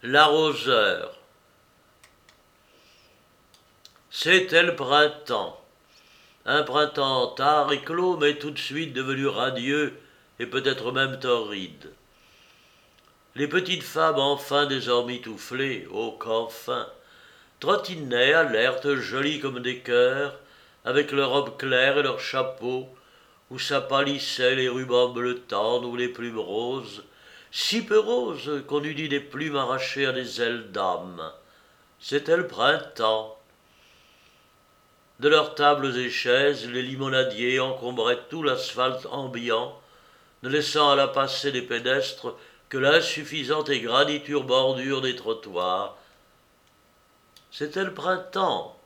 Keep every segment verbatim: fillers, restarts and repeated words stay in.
L'arroseur. C'était le printemps. Un printemps tard et clos, mais tout de suite devenu radieux et peut-être même torride. Les petites femmes enfin désormitouflées, ô qu'enfin, trottinaient alertes, jolies comme des cœurs, avec leurs robes claires et leurs chapeaux, où s'apâlissaient les rubans bleu tendre ou les plumes roses, si peu roses qu'on eût dit des plumes arrachées à des ailes d'âme. C'était le printemps. De leurs tables et chaises, les limonadiers encombraient tout l'asphalte ambiant, ne laissant à la passée des pédestres que l'insuffisante et graniture bordure des trottoirs. C'était le printemps.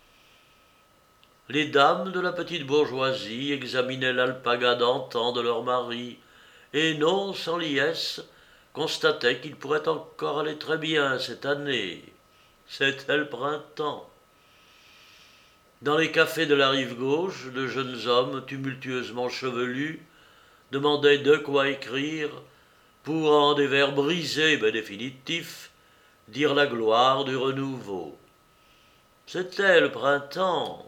Les dames de la petite bourgeoisie examinaient l'alpaga d'antan de leur mari, et non sans liesse, constataient qu'il pourrait encore aller très bien cette année. C'était le printemps. Dans les cafés de la rive gauche, de jeunes hommes tumultueusement chevelus demandaient de quoi écrire pour, en des vers brisés mais définitifs, dire la gloire du renouveau. C'était le printemps.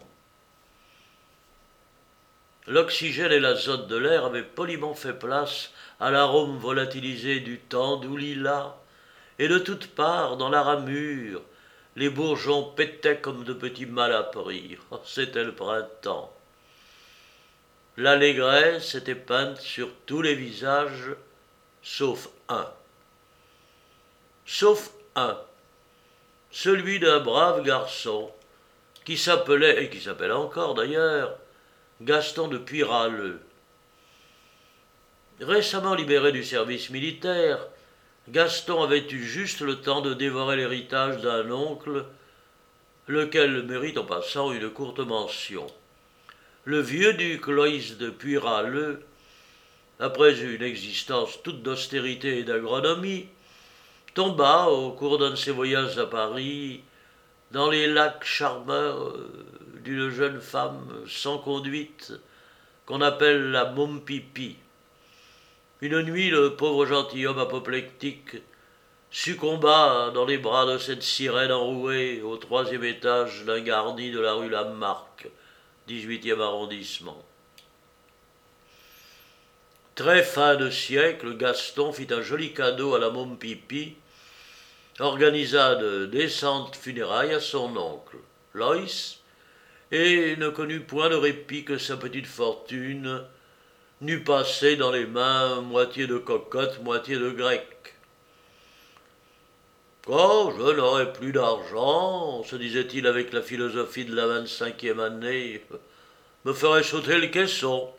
L'oxygène et l'azote de l'air avaient poliment fait place à l'arôme volatilisé du temps doux lilas, et de toutes parts, dans la ramure, les bourgeons pétaient comme de petits malappris. Oh, c'était le printemps. L'allégresse était peinte sur tous les visages, sauf un. Sauf un, celui d'un brave garçon, qui s'appelait, et qui s'appelle encore d'ailleurs, Gaston de Puyeraleux. Récemment libéré du service militaire, Gaston avait eu juste le temps de dévorer l'héritage d'un oncle, lequel mérite en passant une courte mention. Le vieux duc Loïs de Puyeraleux, après une existence toute d'austérité et d'agronomie, tomba, au cours d'un de ses voyages à Paris, dans les lacs charmeurs d'une jeune femme sans conduite qu'on appelle la Mompipi. Une nuit, le pauvre gentilhomme apoplectique succomba dans les bras de cette sirène enrouée au troisième étage d'un garni de la rue Lamarck, dix-huitième arrondissement. Très fin de siècle, Gaston fit un joli cadeau à la Mompipi, organisa de décentes funérailles à son oncle, Loïs, et ne connut point de répit que sa petite fortune n'eût passé dans les mains moitié de cocotte, moitié de grec. Quand je n'aurai plus d'argent, se disait-il avec la philosophie de la vingt-cinquième année, me ferai sauter le caisson.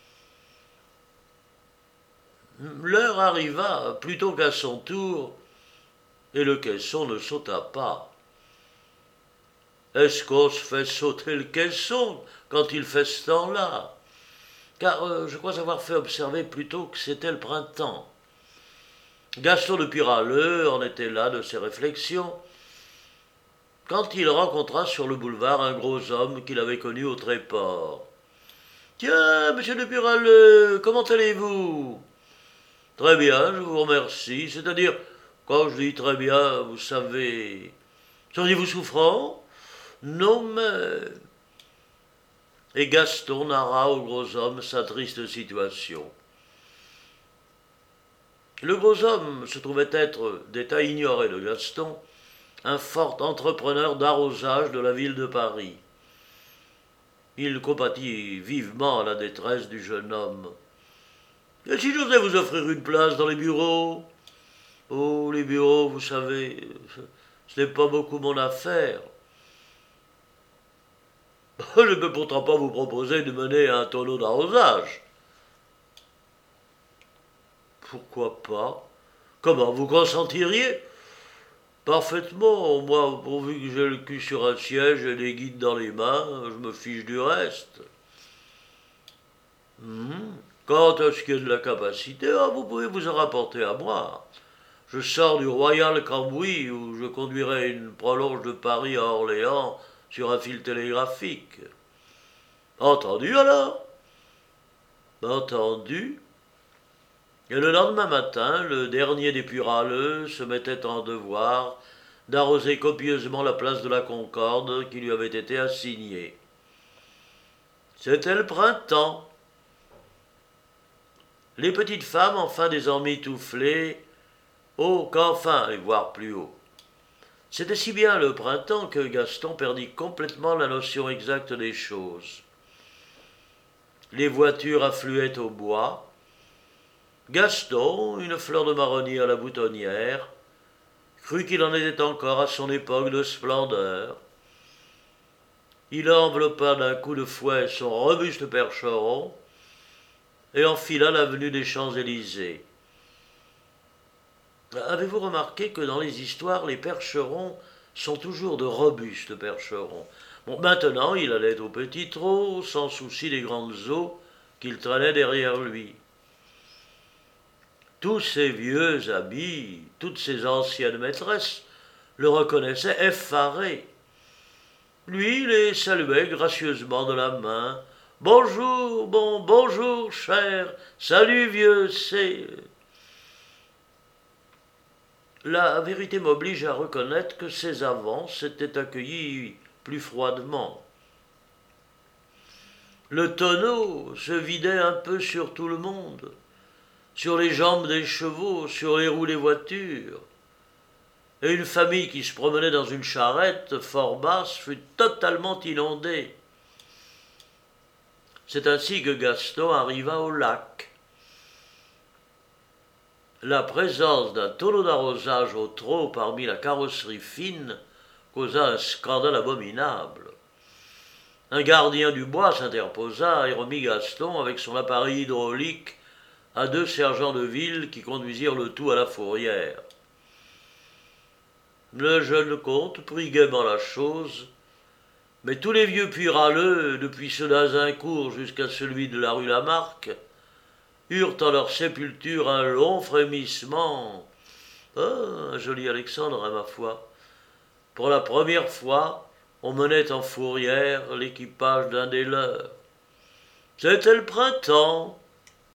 L'heure arriva plutôt qu'à son tour, et le caisson ne sauta pas. Est-ce qu'on se fait sauter le caisson quand il fait ce temps-là? Car euh, je crois avoir fait observer plutôt que c'était le printemps. Gaston de Puyeraleux en était là de ses réflexions, quand il rencontra sur le boulevard un gros homme qu'il avait connu au Tréport. « Tiens, monsieur de Puyeraleux, comment allez-vous ?»« Très bien, je vous remercie. C'est-à-dire, quand je dis très bien, vous savez... Seriez-vous souffrant ?»« Non, mais... » Et Gaston narra au gros homme sa triste situation. Le gros homme se trouvait être, d'état ignoré de Gaston, un fort entrepreneur d'arrosage de la ville de Paris. Il compatit vivement à la détresse du jeune homme. « Et si j'osais vous offrir une place dans les bureaux ?»« Oh, les bureaux, vous savez, ce n'est pas beaucoup mon affaire. » « Je ne peux pourtant pas vous proposer de mener un tonneau d'arrosage. » « Pourquoi pas? Comment, vous consentiriez? » ?»« Parfaitement, moi, pourvu que j'ai le cul sur un siège et des guides dans les mains, je me fiche du reste. Hmm. Quant à ce qui est de la capacité, ah, vous pouvez vous en rapporter à moi. Je sors du Royal Cambouis où je conduirai une prolonge de Paris à Orléans sur un fil télégraphique. Entendu alors? Entendu. Et le lendemain matin, le dernier des Puraleux se mettait en devoir d'arroser copieusement la place de la Concorde qui lui avait été assignée. C'était le printemps. Les petites femmes, enfin désormais étoufflées, haut qu'enfin, et voire plus haut. C'était si bien le printemps que Gaston perdit complètement la notion exacte des choses. Les voitures affluaient au bois. Gaston, une fleur de marronnier à la boutonnière, crut qu'il en était encore à son époque de splendeur. Il enveloppa d'un coup de fouet son robuste percheron et enfila l'avenue des Champs-Élysées. Avez-vous remarqué que dans les histoires, les percherons sont toujours de robustes percherons? Bon, maintenant, il allait au petit trot, sans souci des grandes eaux qu'il traînait derrière lui. Tous ces vieux habits, toutes ces anciennes maîtresses le reconnaissaient effaré. Lui les saluait gracieusement de la main. « Bonjour, bon, bonjour, cher, salut vieux, c'est... » La vérité m'oblige à reconnaître que ces avants s'étaient accueillis plus froidement. Le tonneau se vidait un peu sur tout le monde, sur les jambes des chevaux, sur les roues des voitures. Et une famille qui se promenait dans une charrette fort basse fut totalement inondée. C'est ainsi que Gaston arriva au lac. La présence d'un tonneau d'arrosage au trot parmi la carrosserie fine causa un scandale abominable. Un gardien du bois s'interposa et remit Gaston avec son appareil hydraulique à deux sergents de ville qui conduisirent le tout à la fourrière. Le jeune comte prit gaiement la chose, mais tous les vieux puraleux, depuis ceux d'Azincourt jusqu'à celui de la rue Lamarque, eurent en leur sépulture un long frémissement. Ah, un joli Alexandre, à ma foi. Pour la première fois, on menait en fourrière l'équipage d'un des leurs. C'était le printemps.